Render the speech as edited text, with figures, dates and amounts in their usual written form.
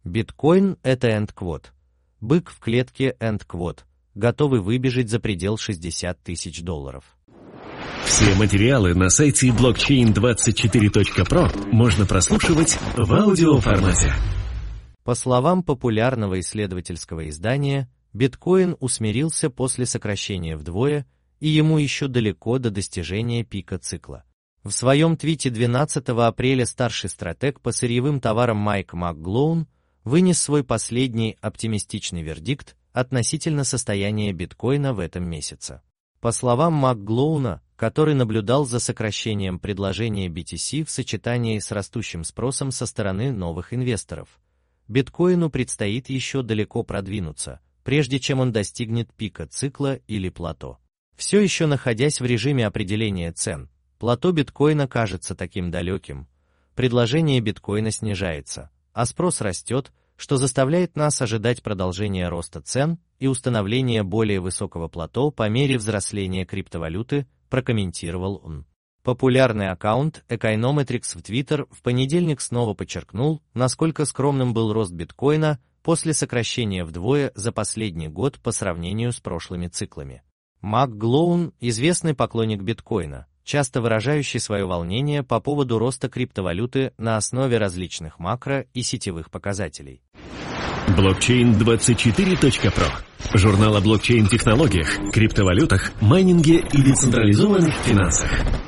Биткоин – это эндквот. Бык в клетке эндквот, готовый выбежать за предел $60 тысяч. Все материалы на сайте blockchain24.pro можно прослушивать в аудиоформате. По словам популярного исследовательского издания, биткоин усмирился после сокращения вдвое, и ему еще далеко до достижения пика цикла. В своем твите 12 апреля старший стратег по сырьевым товарам Майк МакГлоун вынес свой последний оптимистичный вердикт относительно состояния биткоина в этом месяце. По словам МакГлоуна, который наблюдал за сокращением предложения BTC в сочетании с растущим спросом со стороны новых инвесторов, биткоину предстоит еще далеко продвинуться, прежде чем он достигнет пика цикла или плато. Все еще находясь в режиме определения цен, плато биткоина кажется таким далеким, предложение биткоина снижается, а спрос растет, что заставляет нас ожидать продолжения роста цен и установления более высокого плато по мере взросления криптовалюты, прокомментировал он. Популярный аккаунт Econometrics в Twitter в понедельник снова подчеркнул, насколько скромным был рост биткоина после сокращения вдвое за последний год по сравнению с прошлыми циклами. МакГлоун – известный поклонник биткоина, часто выражающий свое волнение по поводу роста криптовалюты на основе различных макро- и сетевых показателей. Blockchain24.pro – журнал о блокчейн-технологиях, криптовалютах, майнинге и децентрализованных финансах.